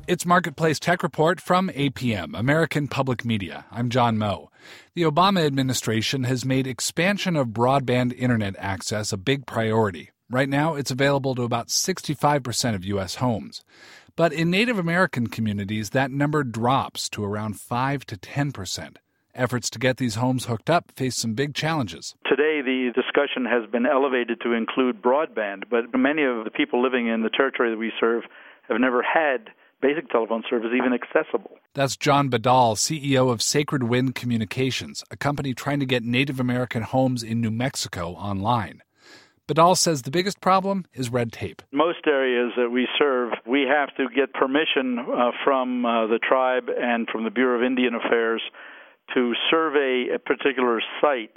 It's Marketplace Tech Report from APM, American Public Media. I'm John Moe. The Obama administration has made expansion of broadband internet access a big priority. Right now, it's available to about 65% of U.S. homes. But in Native American communities, that number drops to around 5 to 10%. Efforts to get these homes hooked up face some big challenges. Today, the discussion has been elevated to include broadband, but many of the people living in the territory that we serve have never had basic telephone service even accessible. That's John Badal, CEO of Sacred Wind Communications, a company trying to get Native American homes in New Mexico online. Badal says the biggest problem is red tape. Most areas that we serve, we have to get permission from the tribe and from the Bureau of Indian Affairs to survey a particular site.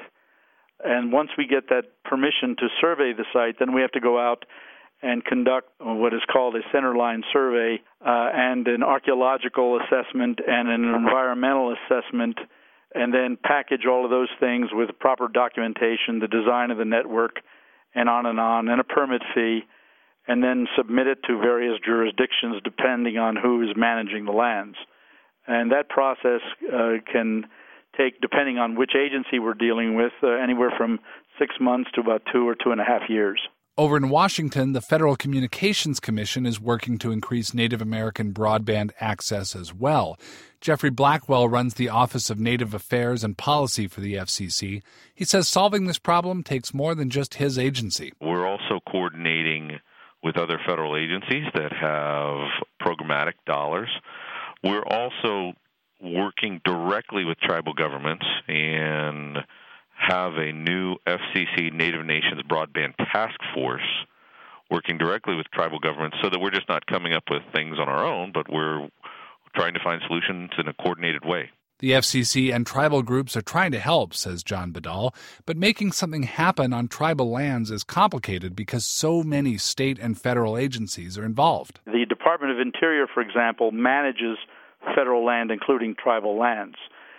And once we get that permission to survey the site, then we have to go out and conduct what is called a centerline survey and an archaeological assessment and an environmental assessment, and then package all of those things with proper documentation, the design of the network, and a permit fee, and then submit it to various jurisdictions depending on who is managing the lands. And that process can take, depending on which agency we're dealing with, anywhere from 6 months to about 2 or 2.5 years. Over in Washington, the Federal Communications Commission is working to increase Native American broadband access as well. Jeffrey Blackwell runs the Office of Native Affairs and Policy for the FCC. He says solving this problem takes more than just his agency. We're also coordinating with other federal agencies that have programmatic dollars. We're also working directly with tribal governments and have a new FCC Native Nations Broadband Task Force working directly with tribal governments so that we're just not coming up with things on our own, but we're trying to find solutions in a coordinated way. The FCC and tribal groups are trying to help, says John Badal, but making something happen on tribal lands is complicated because so many state and federal agencies are involved. The Department of Interior, for example, manages federal land, including tribal lands.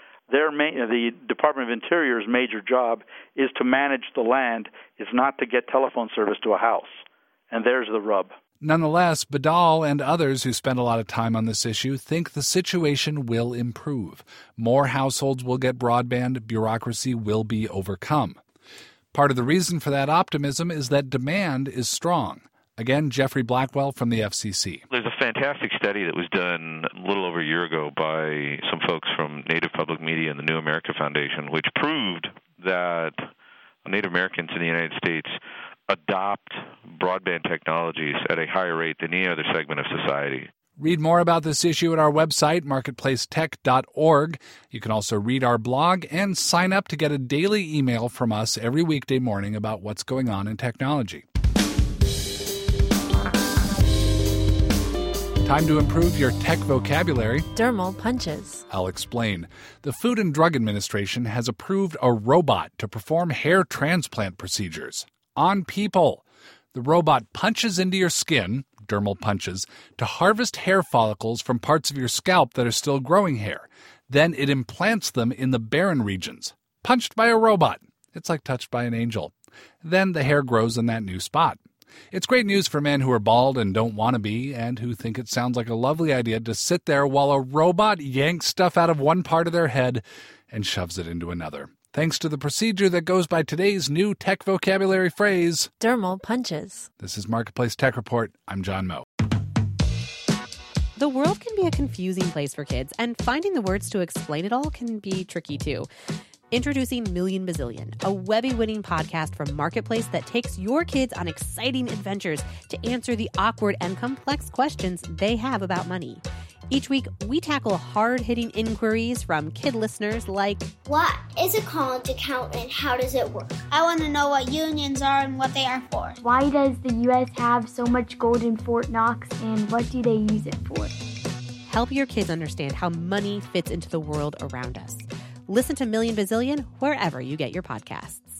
The Department of Interior's major job is to manage the land. It's not to get telephone service to a house. And there's the rub. Nonetheless, Badal and others who spend a lot of time on this issue think the situation will improve. More households will get broadband, bureaucracy will be overcome. Part of the reason for that optimism is that demand is strong. Again, Jeffrey Blackwell from the FCC. There's a fantastic study that was done a little over a year ago by some folks from Native Public Media and the New America Foundation, which proved that Native Americans in the United States adopt broadband technologies at a higher rate than any other segment of society. Read more about this issue at our website, marketplacetech.org. You can also read our blog and sign up to get a daily email from us every weekday morning about what's going on in technology. Time to improve your tech vocabulary. Dermal punches. I'll explain. The Food and Drug Administration has approved a robot to perform hair transplant procedures on people. The robot punches into your skin, dermal punches, to harvest hair follicles from parts of your scalp that are still growing hair. Then it implants them in the barren regions. Punched by a robot. It's like touched by an angel. Then the hair grows in that new spot. It's great news for men who are bald and don't want to be, and who think it sounds like a lovely idea to sit there while a robot yanks stuff out of one part of their head and shoves it into another. Thanks to the procedure that goes by today's new tech vocabulary phrase, dermal punches. This is Marketplace Tech Report. I'm John Moe. The world can be a confusing place for kids, and finding the words to explain it all can be tricky too. Introducing Million Bazillion, a Webby-winning podcast from Marketplace that takes your kids on exciting adventures to answer the awkward and complex questions they have about money. Each week, we tackle hard-hitting inquiries from kid listeners like, what is a college account and how does it work? I want to know what unions are and what they are for. Why does the U.S. have so much gold in Fort Knox, and what do they use it for? Help your kids understand how money fits into the world around us. Listen to Million Bazillion wherever you get your podcasts.